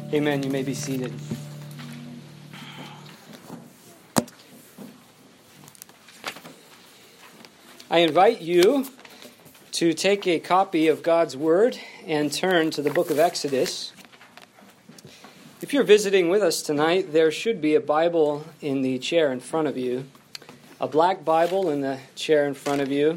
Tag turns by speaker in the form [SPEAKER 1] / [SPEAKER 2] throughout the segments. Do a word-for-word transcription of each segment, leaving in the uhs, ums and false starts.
[SPEAKER 1] Amen. You may be seated. I invite you to take a copy of God's Word and turn to the book of Exodus. If you're visiting with us tonight, there should be a Bible in the chair in front of you, a black Bible in the chair in front of you.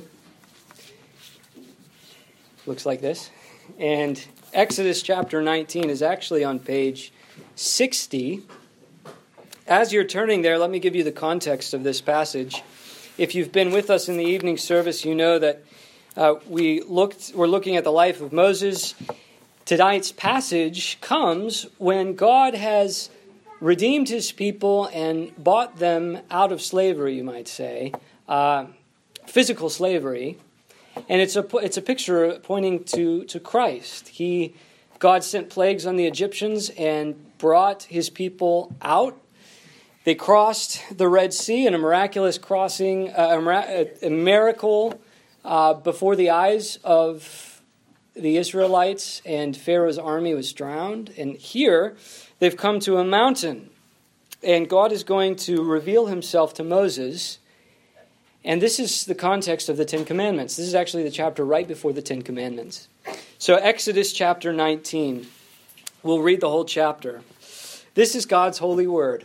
[SPEAKER 1] Looks like this. And Exodus chapter nineteen is actually on page sixty. As you're turning there, let me give you the context of this passage. If you've been with us in the evening service, you know that uh, we looked, we're looking at the life of Moses. Tonight's passage comes when God has redeemed his people and bought them out of slavery, you might say, uh, physical slavery. And it's a it's a picture pointing to, to Christ. He, God sent plagues on the Egyptians and brought his people out. They crossed the Red Sea in a miraculous crossing, uh, a, a miracle uh, before the eyes of the Israelites, and Pharaoh's army was drowned. And here they've come to a mountain, and God is going to reveal himself to Moses. And this is the context of the Ten Commandments. This is actually the chapter right before the Ten Commandments. So Exodus chapter nineteen. We'll read the whole chapter. This is God's holy word.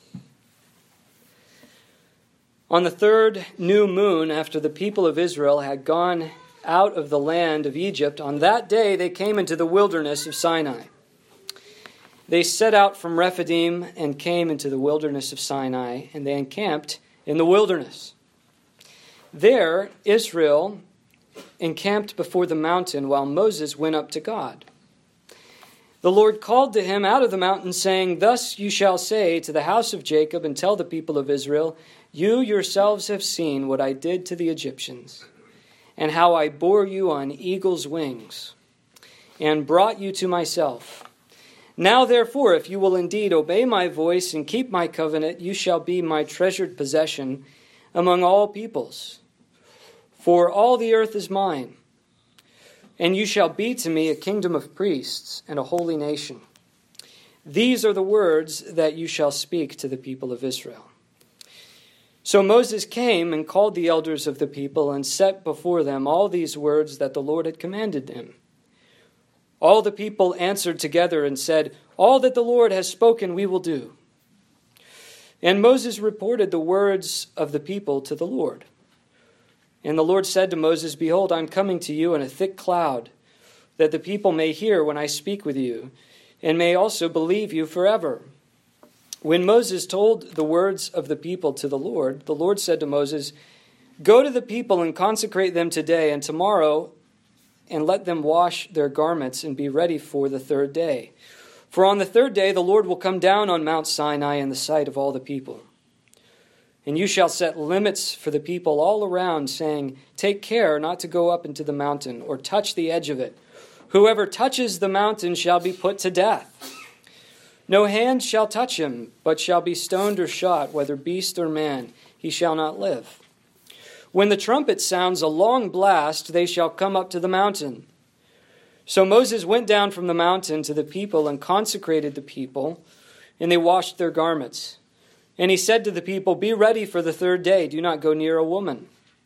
[SPEAKER 1] On the third new moon, after the people of Israel had gone out of the land of Egypt, on that day they came into the wilderness of Sinai. They set out from Rephidim and came into the wilderness of Sinai, and they encamped in the wilderness. There, Israel encamped before the mountain while Moses went up to God. The Lord called to him out of the mountain, saying, "Thus you shall say to the house of Jacob and tell the people of Israel, you yourselves have seen what I did to the Egyptians, and how I bore you on eagle's wings, and brought you to myself. Now therefore, if you will indeed obey my voice and keep my covenant, you shall be my treasured possession among all peoples. For all the earth is mine, and you shall be to me a kingdom of priests and a holy nation. These are the words that you shall speak to the people of Israel." So Moses came and called the elders of the people and set before them all these words that the Lord had commanded them. All the people answered together and said, "All that the Lord has spoken we will do." And Moses reported the words of the people to the Lord. And the Lord said to Moses, "Behold, I am coming to you in a thick cloud, that the people may hear when I speak with you, and may also believe you forever." When Moses told the words of the people to the Lord, the Lord said to Moses, "Go to the people and consecrate them today and tomorrow, and let them wash their garments and be ready for the third day. For on the third day the Lord will come down on Mount Sinai in the sight of all the people. And you shall set limits for the people all around, saying, 'Take care not to go up into the mountain or touch the edge of it. Whoever touches the mountain shall be put to death. No hand shall touch him, but shall be stoned or shot, whether beast or man, he shall not live. When the trumpet sounds a long blast, they shall come up to the mountain.' So Moses went down from the mountain to the people and consecrated the people, and they washed their garments. And he said to the people, 'Be ready for the third day. Do not go near a woman.'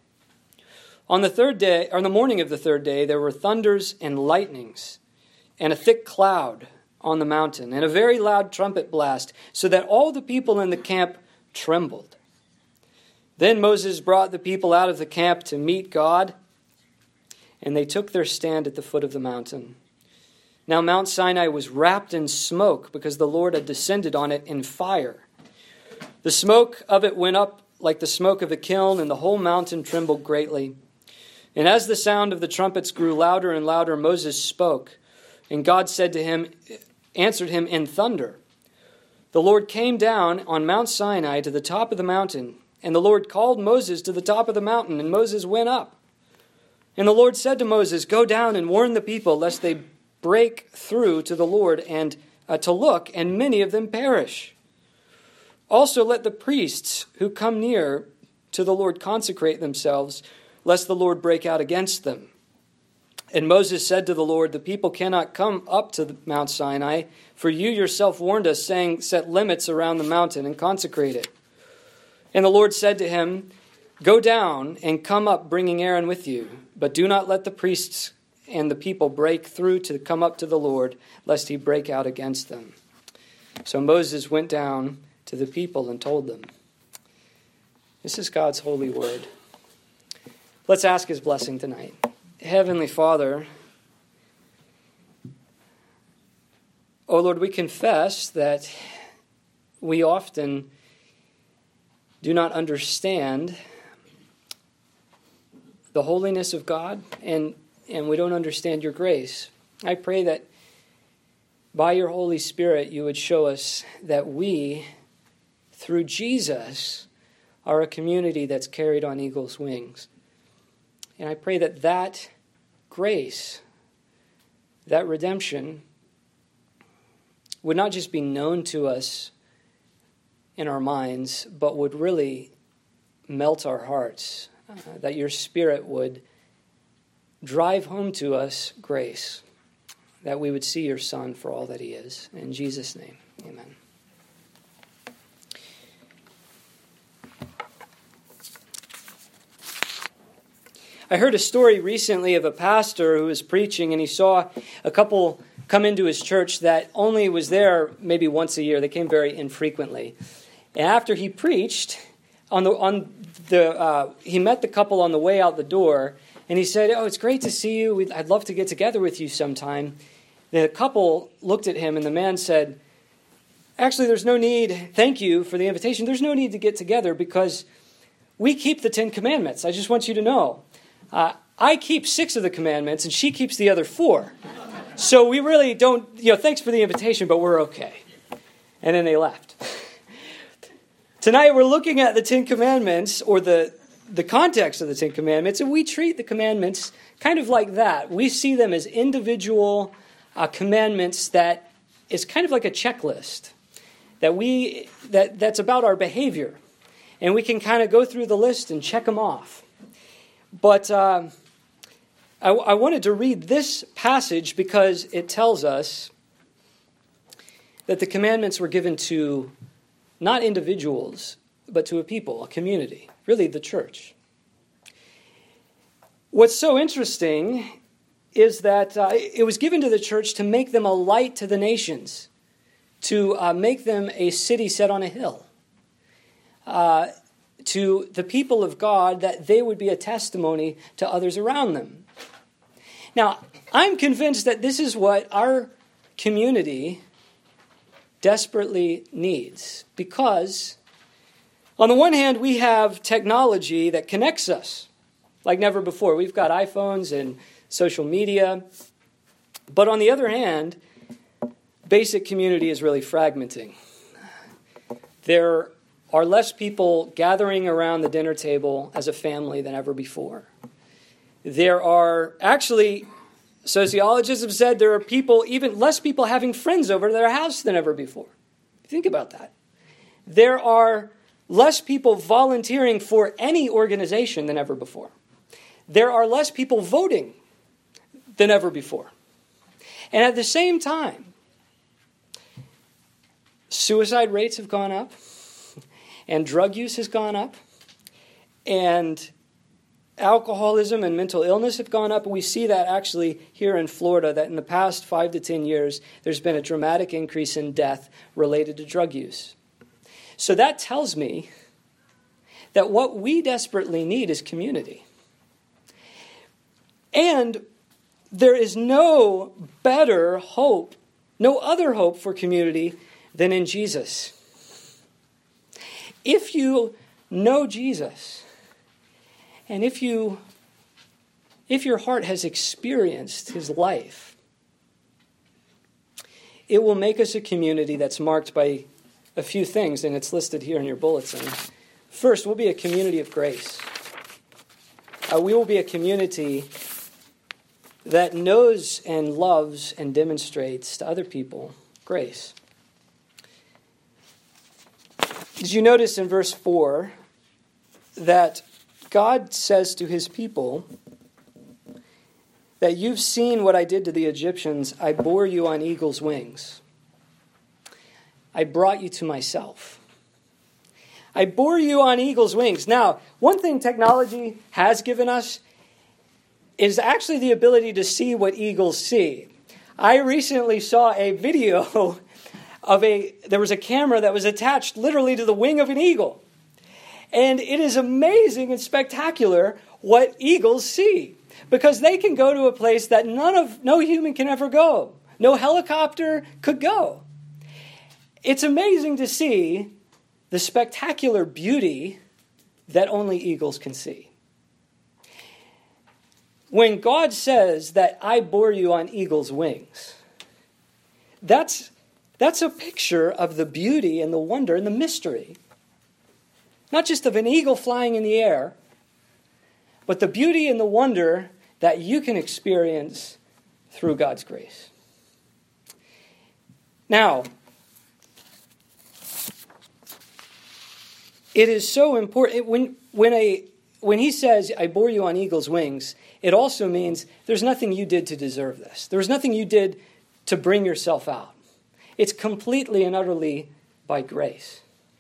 [SPEAKER 1] On the third day, or on the morning of the third day, there were thunders and lightnings, and a thick cloud on the mountain, and a very loud trumpet blast, so that all the people in the camp trembled. Then Moses brought the people out of the camp to meet God, and they took their stand at the foot of the mountain. Now Mount Sinai was wrapped in smoke, because the Lord had descended on it in fire. The smoke of it went up like the smoke of a kiln, and the whole mountain trembled greatly. And as the sound of the trumpets grew louder and louder, Moses spoke, and God said to him, answered him in thunder. The Lord came down on Mount Sinai to the top of the mountain, and the Lord called Moses to the top of the mountain, and Moses went up. And the Lord said to Moses, "Go down and warn the people, lest they break through to the Lord and uh, to look, and many of them perish. Also let the priests who come near to the Lord consecrate themselves, lest the Lord break out against them." And Moses said to the Lord, the people cannot come up to Mount Sinai, for you yourself warned us, saying, set limits around the mountain and consecrate it. And the Lord said to him, go down and come up, bringing Aaron with you. But do not let the priests and the people break through to come up to the Lord, lest he break out against them. So Moses went down to the people and told them. This is God's holy word. Let's ask his blessing tonight. Heavenly Father, oh Lord, we confess that we often do not understand the holiness of God, and, and we don't understand your grace. I pray that by your Holy Spirit you would show us that we, through Jesus, are a community that's carried on eagle's wings. And I pray that that grace, that redemption, would not just be known to us in our minds, but would really melt our hearts, uh, that your Spirit would drive home to us grace, that we would see your Son for all that he is. In Jesus' name, amen. I heard a story recently of a pastor who was preaching, and he saw a couple come into his church that only was there maybe once a year. They came very infrequently. And after he preached, on the on the uh, he met the couple on the way out the door, and he said, "Oh, it's great to see you. We'd, I'd love to get together with you sometime." The couple looked at him, and the man said, "Actually, there's no need. Thank you for the invitation. There's no need to get together because we keep the Ten Commandments. I just want you to know." Uh, I keep six of the commandments, and she keeps the other four. So we really don't, you know, thanks for the invitation, but we're okay. And then they left. Tonight we're looking at the Ten Commandments, or the, the context of the Ten Commandments, and we treat the commandments kind of like that. We see them as individual uh, commandments that is kind of like a checklist that we that that's about our behavior. And we can kind of go through the list and check them off. But uh, I, I wanted to read this passage because it tells us that the commandments were given to not individuals, but to a people, a community, really the church. What's so interesting is that uh, it was given to the church to make them a light to the nations, to uh, make them a city set on a hill. Uh to the people of God, that they would be a testimony to others around them. Now, I'm convinced that this is what our community desperately needs, because on the one hand, we have technology that connects us like never before. We've got iPhones and social media. But on the other hand, basic community is really fragmenting. There are less people gathering around the dinner table as a family than ever before. There are, actually, sociologists have said there are people, even less people having friends over to their house than ever before. Think about that. There are less people volunteering for any organization than ever before. There are less people voting than ever before. And at the same time, suicide rates have gone up. And drug use has gone up, and alcoholism and mental illness have gone up. And we see that actually here in Florida, that in the past five to ten years, there's been a dramatic increase in death related to drug use. So that tells me that what we desperately need is community. And there is no better hope, no other hope for community than in Jesus. If you know Jesus, and if you, if your heart has experienced his life, it will make us a community that's marked by a few things, and it's listed here in your bulletin. First, we'll be a community of grace. Uh, we will be a community that knows and loves and demonstrates to other people grace. Did you notice in verse four that God says to his people that you've seen what I did to the Egyptians. I bore you on eagle's wings. I brought you to myself. I bore you on eagle's wings. Now, one thing technology has given us is actually the ability to see what eagles see. I recently saw a video of a, there was a camera that was attached literally to the wing of an eagle. And it is amazing and spectacular what eagles see, because they can go to a place that none of, no human can ever go. No helicopter could go. It's amazing to see the spectacular beauty that only eagles can see. When God says that I bore you on eagle's wings, that's, that's a picture of the beauty and the wonder and the mystery. Not just of an eagle flying in the air, but the beauty and the wonder that you can experience through God's grace. Now, it is so important. When, when, a, when he says, I bore you on eagle's wings, it also means there's nothing you did to deserve this. There was nothing you did to bring yourself out. It's completely and utterly by grace.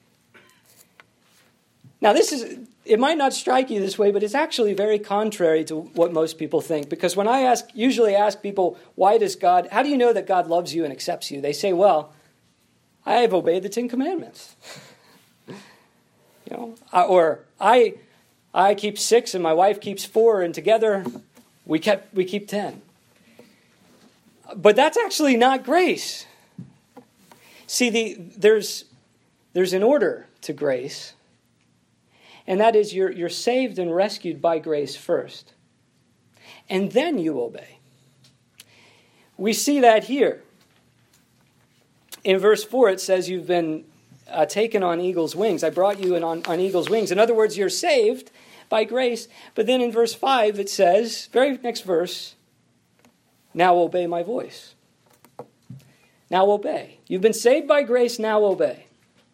[SPEAKER 1] Now, this is, it might not strike you this way, but it's actually very contrary to what most people think. Because when I ask, usually ask people, why does God, how do you know that God loves you and accepts you? They say, well, I have obeyed the Ten Commandments. You know, or I, I keep six and my wife keeps four, and together we kept we keep ten. But that's actually not grace. See, the there's there's an order to grace, and that is you're you're saved and rescued by grace first, and then you obey. We see that here. In verse four, it says you've been Uh, taken on eagle's wings. I brought you in on, on eagle's wings. In other words, you're saved by grace. But then in verse five, it says, very next verse, now obey my voice. Now obey. You've been saved by grace, now obey.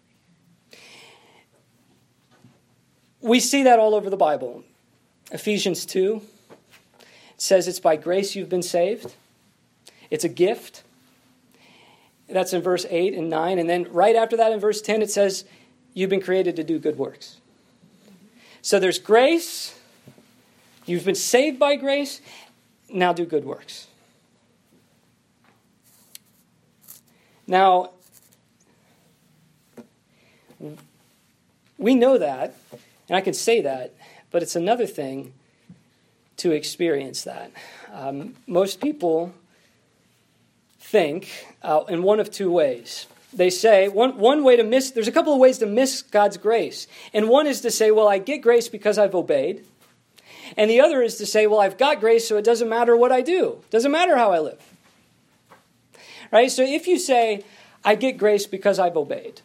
[SPEAKER 1] We see that all over the Bible. Ephesians two, it says it's by grace you've been saved. It's a gift. That's in verse eight and nine. And then right after that in verse ten, it says, you've been created to do good works. So there's grace. You've been saved by grace. Now do good works. Now, we know that, and I can say that, but it's another thing to experience that. Um, most people think uh, in one of two ways. They say, one, one way to miss, there's a couple of ways to miss God's grace. And one is to say, well, I get grace because I've obeyed. And the other is to say, well, I've got grace, so it doesn't matter what I do. It doesn't matter how I live. Right? So if you say, I get grace because I've obeyed.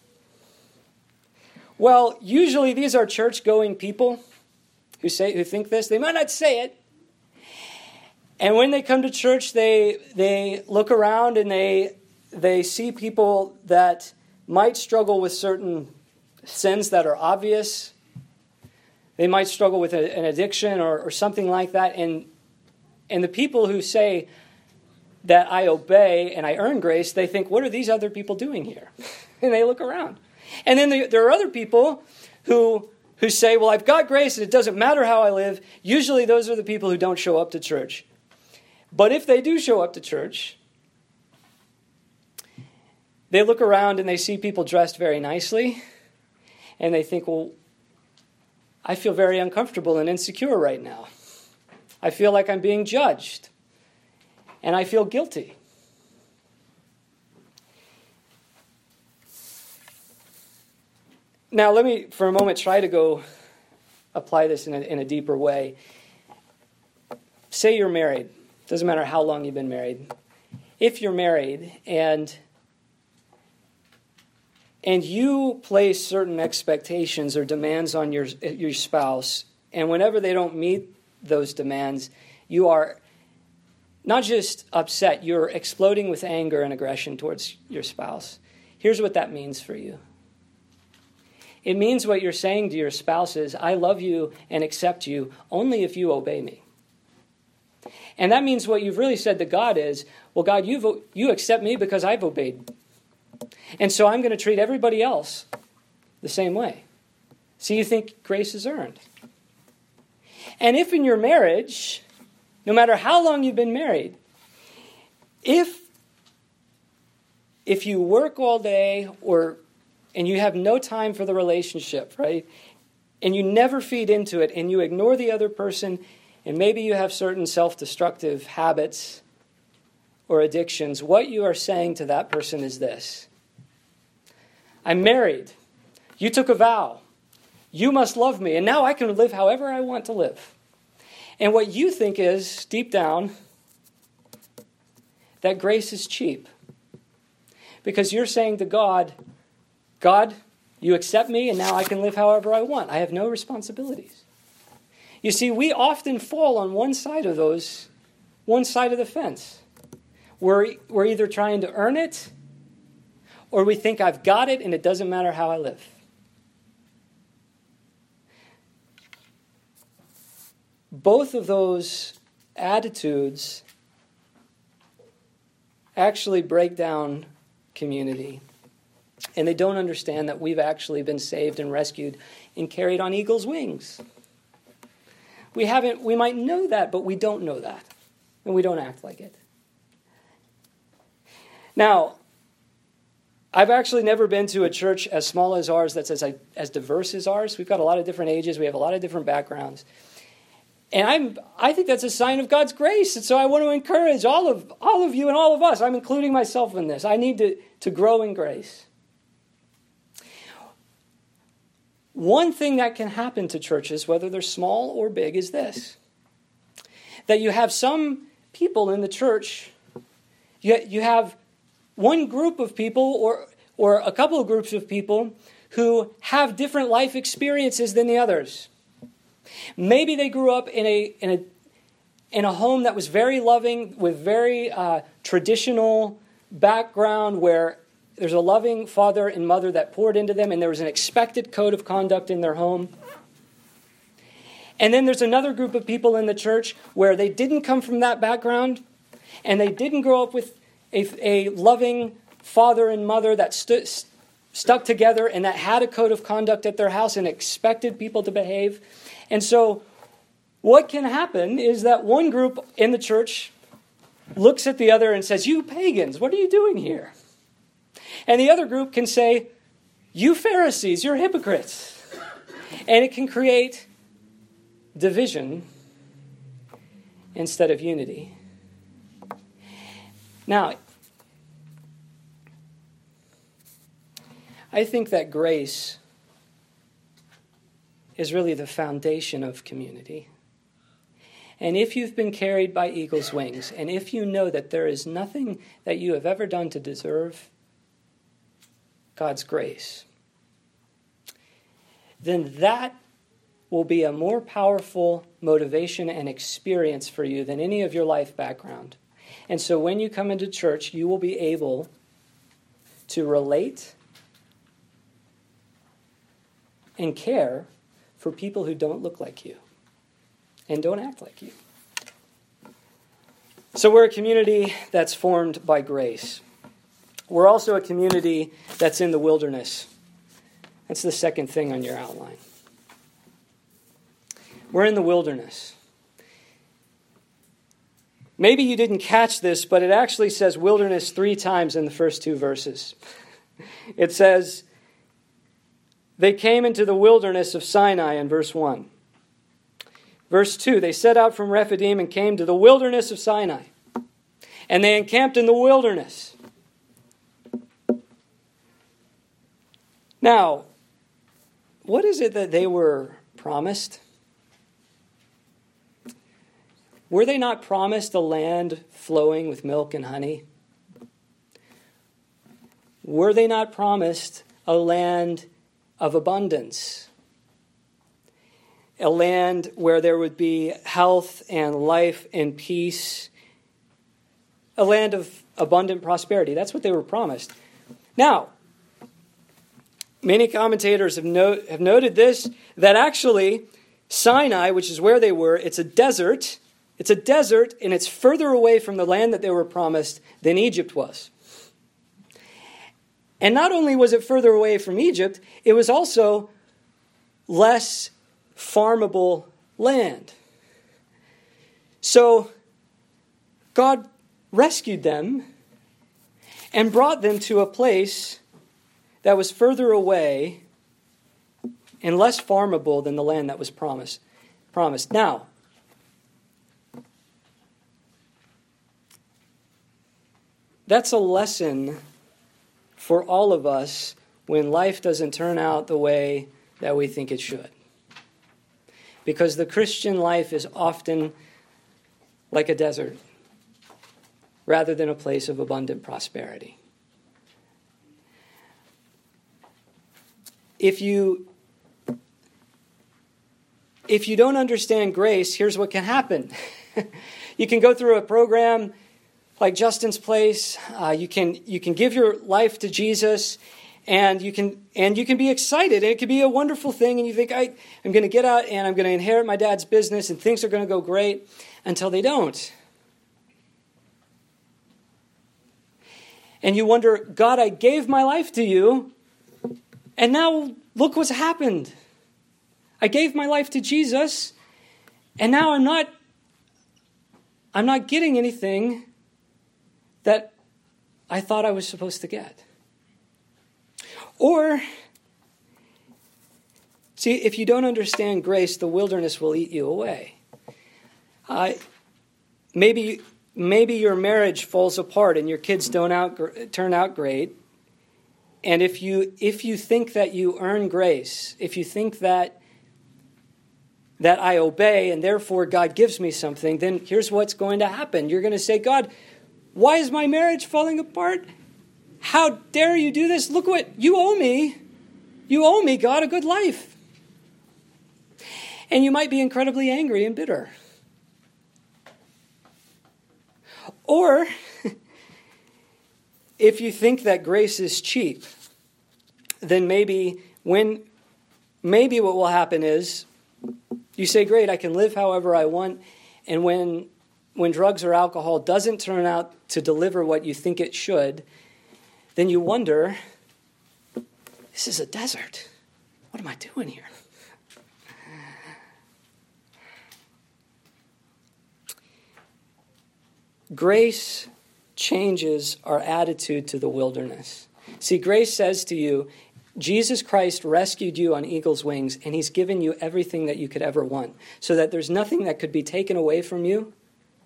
[SPEAKER 1] Well, usually these are church-going people who say, who think this. They might not say it. And when they come to church, they they look around and they they see people that might struggle with certain sins that are obvious. They might struggle with a, an addiction or, or something like that. And and the people who say that I obey and I earn grace, they think, what are these other people doing here? And they look around. And then the, there are other people who who say, well, I've got grace and it doesn't matter how I live. Usually those are the people who don't show up to church. But if they do show up to church, they look around and they see people dressed very nicely, and they think, well, I feel very uncomfortable and insecure right now. I feel like I'm being judged, and I feel guilty. Now, let me, for a moment, try to go apply this in a, in a deeper way. Say you're married. Doesn't matter how long you've been married. If you're married and and you place certain expectations or demands on your your spouse, and whenever they don't meet those demands, you are not just upset, you're exploding with anger and aggression towards your spouse. Here's what that means for you. It means what you're saying to your spouse is, I love you and accept you only if you obey me. And that means what you've really said to God is, well, God, you've, you accept me because I've obeyed. And so I'm going to treat everybody else the same way. So you think grace is earned. And if in your marriage, no matter how long you've been married, if, if you work all day or and you have no time for the relationship, right? And you never feed into it and you ignore the other person, and maybe you have certain self-destructive habits or addictions, what you are saying to that person is this: I'm married. You took a vow. You must love me. And now I can live however I want to live. And what you think is, deep down, that grace is cheap. Because you're saying to God, God, you accept me and now I can live however I want. I have no responsibilities. You see, we often fall on one side of those, one side of the fence. We're, we're either trying to earn it, or we think I've got it and it doesn't matter how I live. Both of those attitudes actually break down community. And they don't understand that we've actually been saved and rescued and carried on eagle's wings. We haven't, we might know that, but we don't know that. And we don't act like it. Now, I've actually never been to a church as small as ours that's as, as diverse as ours. We've got a lot of different ages. We have a lot of different backgrounds. And I'm, I think that's a sign of God's grace. And so I want to encourage all of, all of you and all of us. I'm including myself in this. I need to, to grow in grace. One thing that can happen to churches, whether they're small or big, is this: that you have some people in the church, you, you have one group of people or, or a couple of groups of people who have different life experiences than the others. Maybe they grew up in a in a in a home that was very loving, with very uh, traditional background, where there's a loving father and mother that poured into them, and there was an expected code of conduct in their home. And then there's another group of people in the church where they didn't come from that background, and they didn't grow up with a, a loving father and mother that stood stuck together and that had a code of conduct at their house and expected people to behave. And so what can happen is that one group in the church looks at the other and says, "You pagans, what are you doing here?" And the other group can say, "You Pharisees, you're hypocrites." And it can create division instead of unity. Now, I think that grace is really the foundation of community. And if you've been carried by eagle's wings, and if you know that there is nothing that you have ever done to deserve God's grace, then that will be a more powerful motivation and experience for you than any of your life background. And so when you come into church, you will be able to relate and care for people who don't look like you and don't act like you. So we're a community that's formed by grace. We're also a community that's in the wilderness. That's the second thing on your outline. We're in the wilderness. Maybe you didn't catch this, but it actually says wilderness three times in the first two verses. It says, they came into the wilderness of Sinai in verse one. Verse two, they set out from Rephidim and came to the wilderness of Sinai. And they encamped in the wilderness. Now, what is it that they were promised? Were they not promised a land flowing with milk and honey? Were they not promised a land of abundance? A land where there would be health and life and peace. A land of abundant prosperity. That's what they were promised. Now, many commentators have, no, have noted this, that actually Sinai, which is where they were, it's a desert. It's a desert, and it's further away from the land that they were promised than Egypt was. And not only was it further away from Egypt, it was also less farmable land. So God rescued them and brought them to a place that was further away and less farmable than the land that was promised. Promised. Now, that's a lesson for all of us when life doesn't turn out the way that we think it should. Because the Christian life is often like a desert rather than a place of abundant prosperity. If you if you don't understand grace, here's what can happen. You can go through a program like Justin's Place. Uh, you can you can give your life to Jesus, and you can and you can be excited, and it can be a wonderful thing. And you think, I, I'm going to get out, and I'm going to inherit my dad's business, and things are going to go great, until they don't. And you wonder, God, I gave my life to you, and now look what's happened. I gave my life to Jesus, and now I'm not. I'm not getting anything that I thought I was supposed to get. Or, see, if you don't understand grace, the wilderness will eat you away. Uh, maybe, maybe your marriage falls apart and your kids don't out, turn out great. And if you if you think that you earn grace, if you think that that I obey and therefore God gives me something, then here's what's going to happen. You're going to say, God, why is my marriage falling apart? How dare you do this? Look what you owe me. You owe me, God, a good life. And you might be incredibly angry and bitter. Or, if you think that grace is cheap, then maybe when maybe what will happen is you say, great, I can live however I want, and when when drugs or alcohol doesn't turn out to deliver what you think it should, then you wonder, this is a desert. What am I doing here? Grace changes our attitude to the wilderness. See, grace says to you, Jesus Christ rescued you on eagle's wings, and he's given you everything that you could ever want, so that there's nothing that could be taken away from you,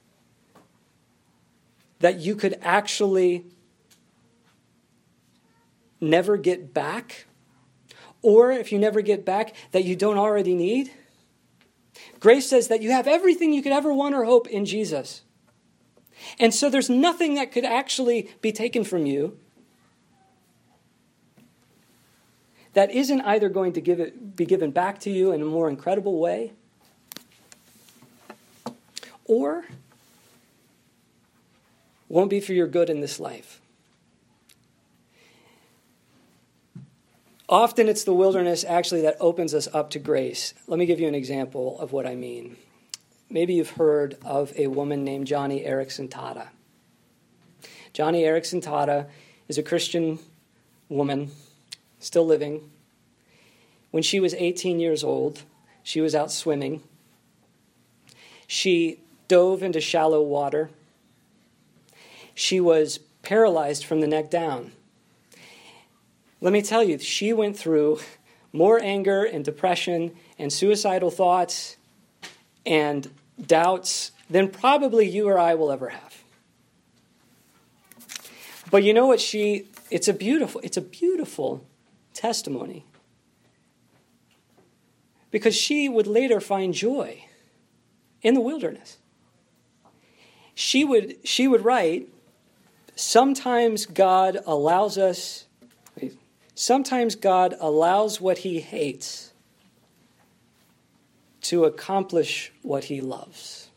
[SPEAKER 1] that you could actually never get back, or if you never get back, that you don't already need. Grace says that you have everything you could ever want or hope in Jesus. And so there's nothing that could actually be taken from you that isn't either going to give it, be given back to you in a more incredible way, or won't be for your good in this life. Often it's the wilderness actually that opens us up to grace. Let me give you an example of what I mean. Maybe you've heard of a woman named Joni Eareckson Tada. Joni Eareckson Tada is a Christian woman, still living. When she was eighteen years old, she was out swimming. She dove into shallow water. She was paralyzed from the neck down. Let me tell you, she went through more anger and depression and suicidal thoughts and doubts than probably you or I will ever have. But you know what she, it's a beautiful, it's a beautiful testimony. Because she would later find joy in the wilderness. She would, she would write, sometimes God allows us, sometimes God allows what he hates to accomplish what he loves.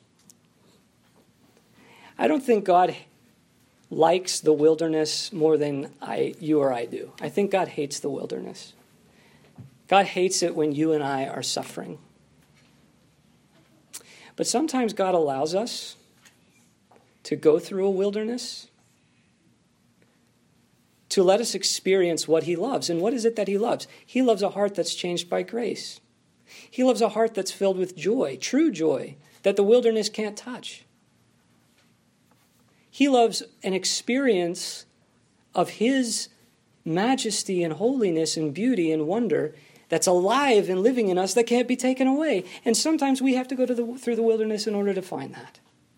[SPEAKER 1] I don't think God likes the wilderness more than I, you or I do. I think God hates the wilderness. God hates it when you and I are suffering. But sometimes God allows us to go through a wilderness to let us experience what he loves. And what is it that he loves? He loves a heart that's changed by grace. He loves a heart that's filled with joy, true joy, that the wilderness can't touch. He loves an experience of his majesty and holiness and beauty and wonder that's alive and living in us that can't be taken away. And sometimes we have to go to the, through the wilderness in order to find that.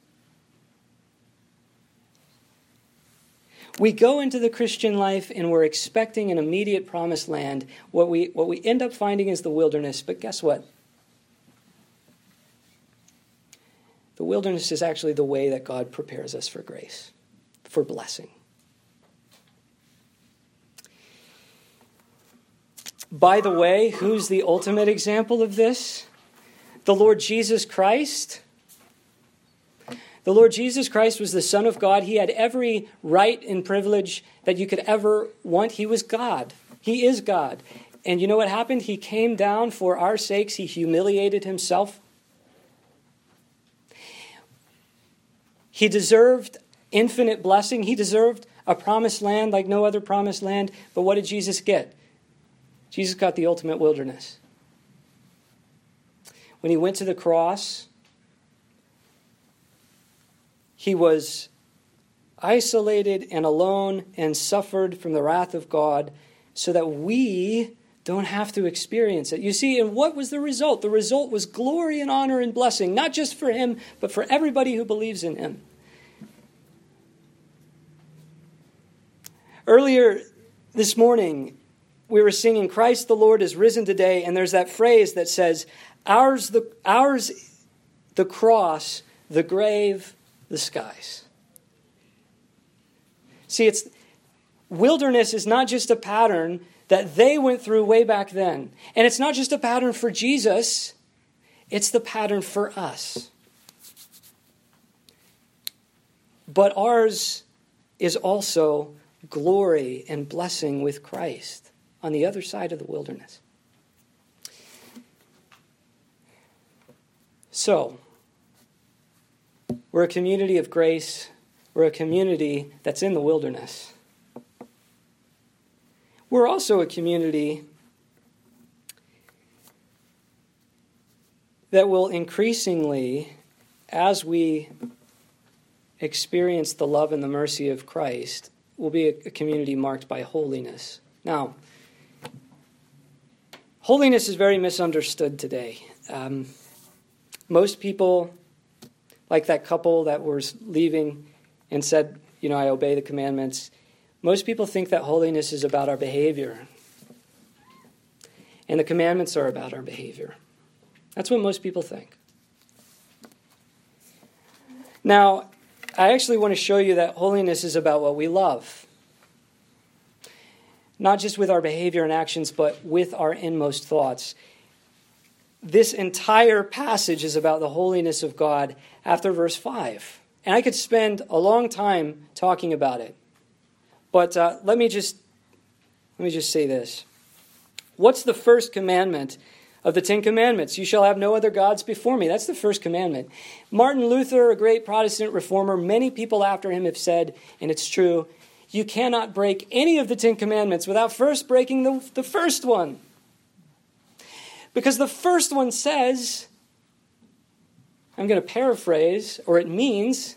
[SPEAKER 1] We go into the Christian life and we're expecting an immediate promised land. What we, what we end up finding is the wilderness. But guess what? The wilderness is actually the way that God prepares us for grace, for blessing. By the way, who's the ultimate example of this? The Lord Jesus Christ. The Lord Jesus Christ was the Son of God. He had every right and privilege that you could ever want. He was God. He is God. And you know what happened? He came down for our sakes. He humiliated himself. He deserved infinite blessing. He deserved a promised land like no other promised land. But what did Jesus get? Jesus got the ultimate wilderness. When he went to the cross, he was isolated and alone and suffered from the wrath of God so that we don't have to experience it. You see, and what was the result? The result was glory and honor and blessing, not just for him, but for everybody who believes in him. Earlier this morning, we were singing, Christ the Lord is risen today, and there's that phrase that says, ours the, ours the cross, the grave, the skies. See, it's wilderness is not just a pattern that they went through way back then. And it's not just a pattern for Jesus, it's the pattern for us. But ours is also glory and blessing with Christ on the other side of the wilderness. So, we're a community of grace. We're a community that's in the wilderness. We're also a community that will increasingly, as we experience the love and the mercy of Christ, will be a, a community marked by holiness. Now, holiness is very misunderstood today. Um, most people, like that couple that was leaving and said, you know, I obey the commandments. Most people think that holiness is about our behavior. And the commandments are about our behavior. That's what most people think. Now, I actually want to show you that holiness is about what we love. Not just with our behavior and actions, but with our inmost thoughts. This entire passage is about the holiness of God after verse five. And I could spend a long time talking about it. But uh, let me just let me just say this. What's the first commandment of the Ten Commandments? You shall have no other gods before me. That's the first commandment. Martin Luther, a great Protestant reformer, many people after him have said, and it's true, you cannot break any of the Ten Commandments without first breaking the, the first one. Because the first one says, I'm going to paraphrase, or it means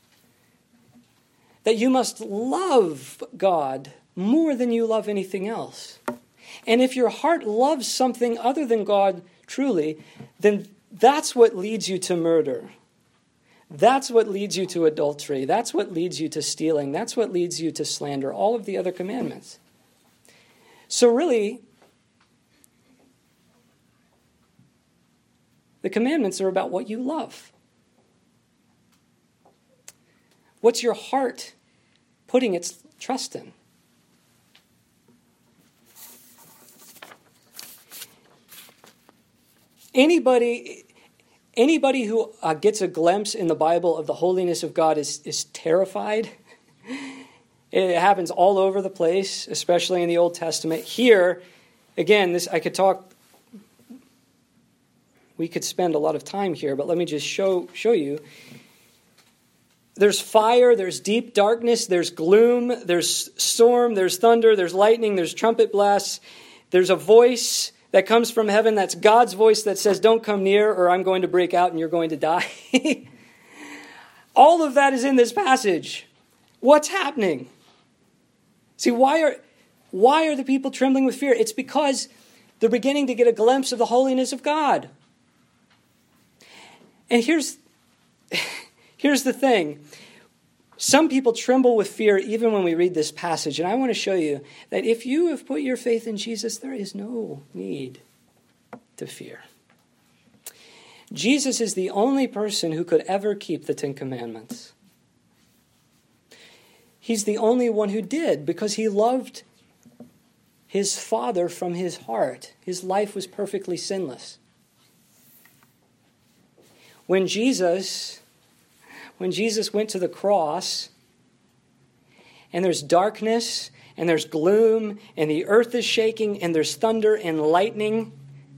[SPEAKER 1] that you must love God more than you love anything else. And if your heart loves something other than God truly, then that's what leads you to murder. That's what leads you to adultery. That's what leads you to stealing. That's what leads you to slander. All of the other commandments. So really, the commandments are about what you love. What's your heart putting its trust in? Anybody, anybody who uh, gets a glimpse in the Bible of the holiness of God is, is terrified. It happens all over the place, especially in the Old Testament. Here, again, this I could talk. we could spend a lot of time here, but let me just show show you. There's fire, there's deep darkness, there's gloom, there's storm, there's thunder, there's lightning, there's trumpet blasts. There's a voice that comes from heaven. That's God's voice that says, don't come near or I'm going to break out and you're going to die. All of that is in this passage. What's happening? See, why are, why are the people trembling with fear? It's because they're beginning to get a glimpse of the holiness of God. And here's, here's the thing. Some people tremble with fear even when we read this passage. And I want to show you that if you have put your faith in Jesus, there is no need to fear. Jesus is the only person who could ever keep the Ten Commandments. He's the only one who did because he loved his Father from his heart. His life was perfectly sinless. When Jesus... When Jesus went to the cross, and there's darkness, and there's gloom, and the earth is shaking, and there's thunder and lightning.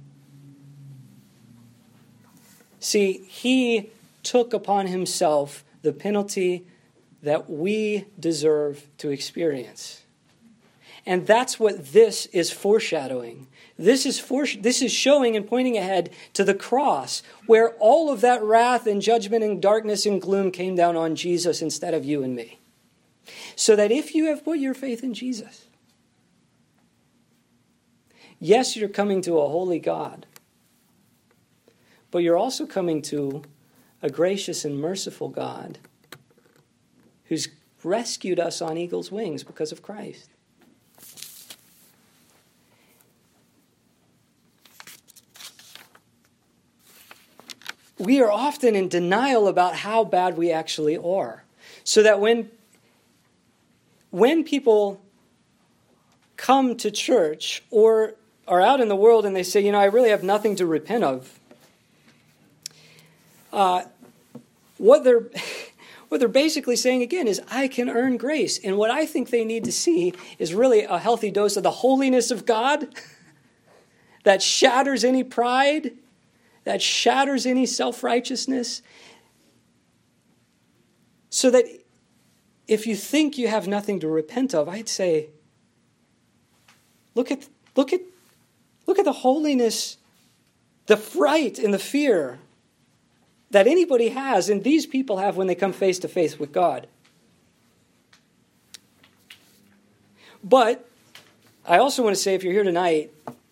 [SPEAKER 1] See, he took upon himself the penalty that we deserve to experience. And that's what this is foreshadowing. This is for, this is showing and pointing ahead to the cross, where all of that wrath and judgment and darkness and gloom came down on Jesus instead of you and me. So that if you have put your faith in Jesus, yes, you're coming to a holy God, but you're also coming to a gracious and merciful God who's rescued us on eagle's wings because of Christ. We are often in denial about how bad we actually are. So that when, when people come to church or are out in the world and they say, you know, I really have nothing to repent of, uh, what they're what they're basically saying again is, I can earn grace. And what I think they need to see is really a healthy dose of the holiness of God that shatters any pride, that shatters any self-righteousness, so that if you think you have nothing to repent of, I'd say, look at look at look at the holiness, the fright and the fear that anybody has, and these people have when they come face to face with God. But I also want to say, if you're here tonight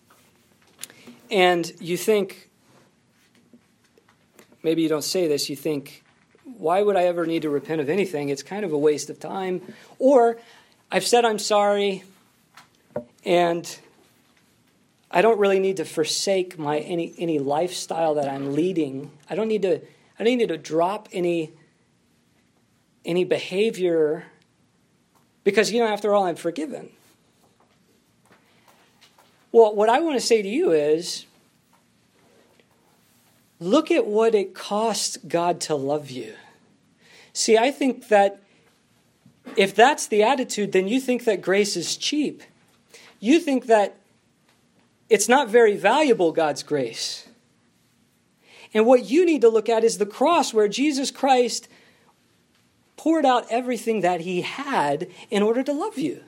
[SPEAKER 1] and you think, maybe you don't say this, you think, why would I ever need to repent of anything? It's kind of a waste of time. Or, I've said I'm sorry, and I don't really need to forsake my any any lifestyle that I'm leading. I don't need to I don't need to drop any any behavior because, you know, after all, I'm forgiven. Well, what I want to say to you is, look at what it costs God to love you. See, I think that if that's the attitude, then you think that grace is cheap. You think that it's not very valuable, God's grace. And what you need to look at is the cross, where Jesus Christ poured out everything that he had in order to love you.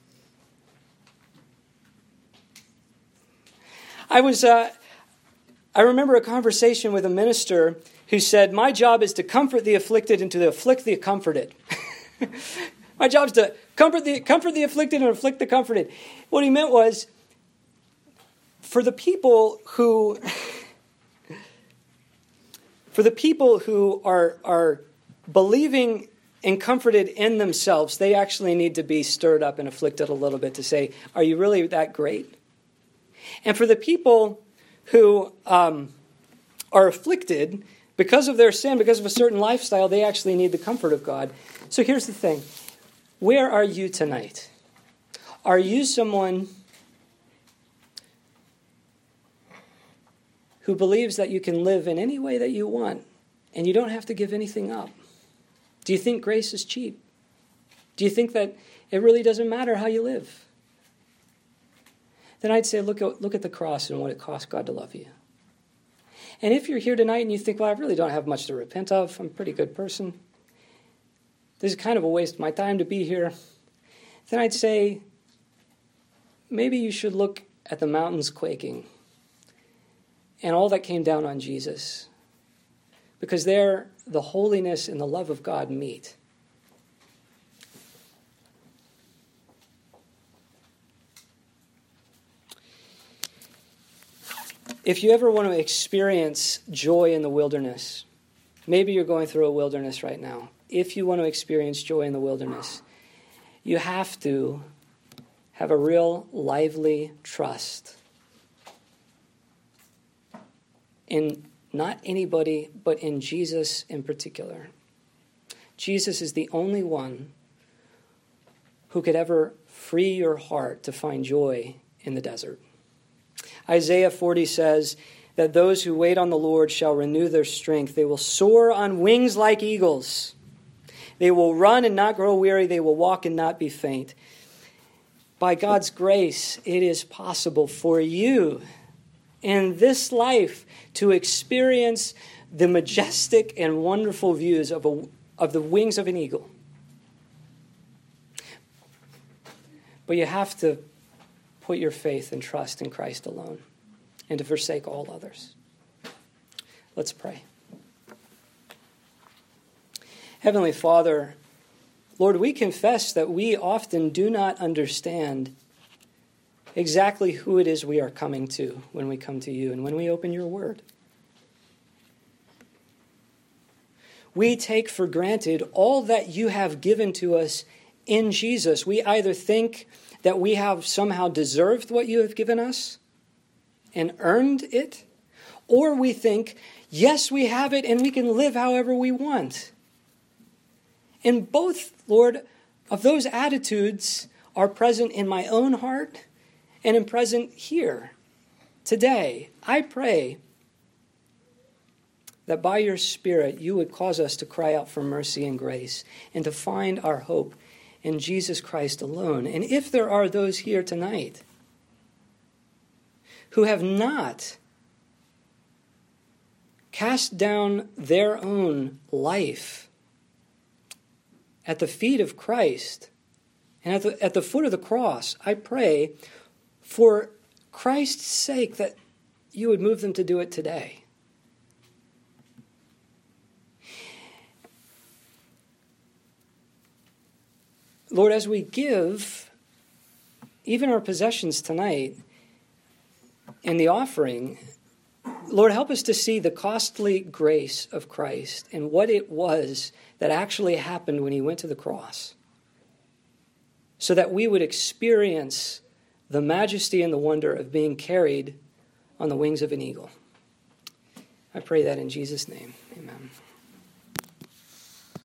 [SPEAKER 1] I was, uh, I remember a conversation with a minister who said, my job is to comfort the afflicted and to afflict the comforted. My job is to comfort the, comfort the afflicted and afflict the comforted. What he meant was, for the people who, for the people who are, are believing and comforted in themselves, they actually need to be stirred up and afflicted a little bit to say, are you really that great? And for the people who um, are afflicted because of their sin, because of a certain lifestyle, they actually need the comfort of God. So here's the thing. Where are you tonight? Are you someone who believes that you can live in any way that you want and you don't have to give anything up? Do you think grace is cheap? Do you think that it really doesn't matter how you live? Then I'd say look at, look at the cross and what it cost God to love you. And if you're here tonight and you think, well, I really don't have much to repent of, I'm a pretty good person, this is kind of a waste of my time to be here, then I'd say maybe you should look at the mountains quaking and all that came down on Jesus, because there the holiness and the love of God meet. If you ever want to experience joy in the wilderness, maybe you're going through a wilderness right now. If you want to experience joy in the wilderness, you have to have a real lively trust in not anybody, but in Jesus in particular. Jesus is the only one who could ever free your heart to find joy in the desert. Isaiah forty says that those who wait on the Lord shall renew their strength. They will soar on wings like eagles. They will run and not grow weary. They will walk and not be faint. By God's grace, it is possible for you in this life to experience the majestic and wonderful views of, a, of the wings of an eagle. But you have to put your faith and trust in Christ alone and to forsake all others. Let's pray. Heavenly Father, Lord, we confess that we often do not understand exactly who it is we are coming to when we come to you and when we open your word. We take for granted all that you have given to us in Jesus. We either think that we have somehow deserved what you have given us and earned it, or we think, yes, we have it and we can live however we want. And both, Lord, of those attitudes are present in my own heart and in present here today. I pray that by your Spirit you would cause us to cry out for mercy and grace and to find our hope in Jesus Christ alone. And if there are those here tonight who have not cast down their own life at the feet of Christ and at the, at the foot of the cross, I pray for Christ's sake that you would move them to do it today. Lord, as we give even our possessions tonight in the offering, Lord, help us to see the costly grace of Christ and what it was that actually happened when he went to the cross, so that we would experience the majesty and the wonder of being carried on the wings of an eagle. I pray that in Jesus' name. Amen.